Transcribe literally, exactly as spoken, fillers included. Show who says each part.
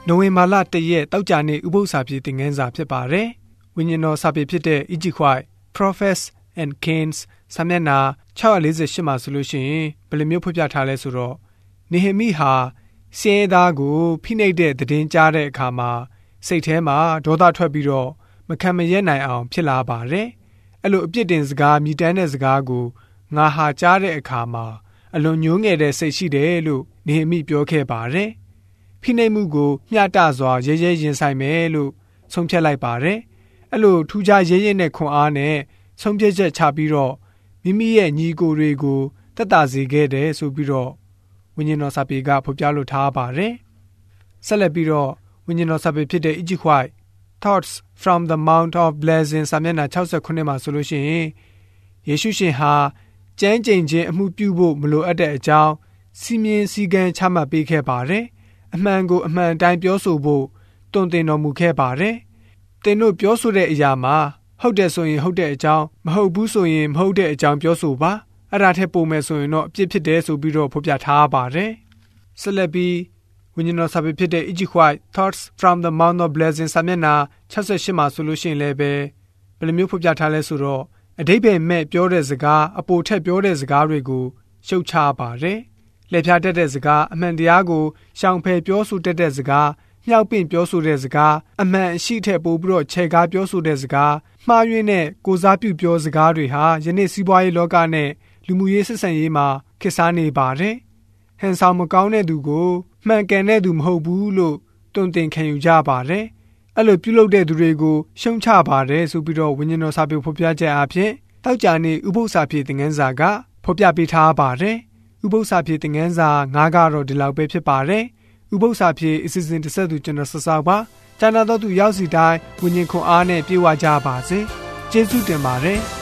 Speaker 1: နိုဝင်ဘာလတရက်တောက်ကြနေ့ဥပုသ္စာပြေသင်ခန်းစာဖြစ်ပါတယ်။ဝိညာဉ်တော်စာပေဖြစ်တဲ့ Egyptite Prophets and Kings စာမျက်နှာ၆၄၈မှာဆိုလို့ရှိရင်ဘယ်လိုမျိုးဖော်ပြထားလဲဆိုတော့နေဟမိဟာစင်းရဲသားကိုဖိနှိပ်တဲ့သတင်းကြားတဲ့အခါမှာစိတ်ထဲမှာဒေါသထွက်ပြီးတော့မခံမရဲနိုင်အောင်ဖြစ်လာပါတယ်။အဲ့လိုအပြစ်တင်စကားမြည်တမ်းတဲ့စကားကိုငါဟာကြားတဲ့အခါမှာအလွန်ညှိုးငယ်တဲ့စိတ်ရှိတယ်လို့နေဟမိပြောခဲ့ပါတယ်။ဖိနှိပ်မှုကိုမျှတစွာရဲရဲရင်ဆိုင်မယ်လို့ဆုံးဖြတ်လိုက်ပါတယ်။အဲ့လိုထူးခြားရဲရဲနဲ့ခွန်အားနဲ့ဆုံးဖြတ်ချက်ချပြီးတော့မိမိရဲ့ညီကိုတွေကိုတက်တာစေခဲ့တယ်ဆိုပြီးတော့ဝိညာဉ်တော်စာပေကဖော်ပြလိုထားပါတယ်။ဆက်လက်ပြီးတော့ဝိညာဉ်တော်စာပေဖြစ်တဲ့ Egyptite Thoughts from the Mount of Blessing စာမျက်နှာ၆၉မှာဆိုလို့ရှိရင်ယေရှုရှင်ဟာကြမ်းကြိမ်ခြင်းအမှုပြုဖို့မလိုအပ်တဲ့အကြောင်းစီမင်းစည်းကမ်းချမှတ်ပေးခဲ့ပါတယ်။အမှန်ကိုအမှန်တိုင်းပြောဆိုဖို့တွင်တင်တော်မူခဲ့ပါတယ်။သင်တို့ပြောဆိုတဲ့အရာမှာဟုတ်တယ်ဆိုရင်ဟုတ်တဲ့အကြောင်းမဟုတ်ဘူးဆိုရင်မဟုတ်တဲ့အကြောင်းပြောဆိုပါ။အဲ့ဒါထက်ပိုမယ်ဆိုရင်တော့အပြစ်ဖြစ်တယ်ဆိုပြီးတော့ဖော်ပြထားပါတယ်။ဆက်လက်ပြီးဝိညာဉ်တော်စာပေဖြစ်တဲ့ Egyptite Thoughts from the Mount of Blessing စာမျက်နှာ၆၈မှာဆိုလို့ရှိရင်လည်းပဲဘယ်လိုမျိုးဖော်ပြထားလဲဆိုတော့အဓိပ္ပာယ်မဲ့ပြောတဲ့စကားအပိုထက်ပြောတဲ့စကားတွေကိုရှုတ်ချပါတယ်။လက်ဖြားတတ်တဲ့စကားအမှန်တရားကိုရှောင်ဖယ်ပြောဆိုတတ်တဲ့စကားမြောက်ပင့်ပြောဆိုတဲ့စကားအမှန်အရှိထက်ပိုပြီးတော့ခြေကားပြောဆိုတဲ့စကားမှားယွင်းတဲ့ကိုစားပြုပြောစကားတွေဟာယနေ့စီးပွားရေးလောကနဲ့လူမှုရေးဆက်ဆံရေးမှာခေတ်စားနေပါတယ်။ဟန်ဆောင်မကောင်းတဲ့သူကိုမှန်ကန်တဲ့သူမဟုတ်ဘူးလို့တွင်တင်ခံယူကြပါတယ်။အဲ့လိုပြုလုပ်တဲ့သူတွေကိုရှုံချပါတယ်ဆိုပြီးတော့ဝိညာဉ်တော်စာပေဖော်ပြချက်အဖြစ်တောက်ကြနေဥပုသ္စာပြေသင်ခန်းစာကဖော်ပြပေးထားပါတယ်။ဥပုသ္စာပြေသင်ခန်းစာ၅ကတော့ဒီလောက်ပဲဖြစ်ပါတယ်။ဥပုသ္စာပြေအစီအစဉ်တစ်ဆက်သူကျွန်တော်ဆက်ဆောက်ပါ။ကျန်တော်သူရောက်စီတိုင်းဝိညာဉ်ခွန်အားနဲ့ပြေဝကြပါစေ။ကျေးဇူးတင်ပါတယ်။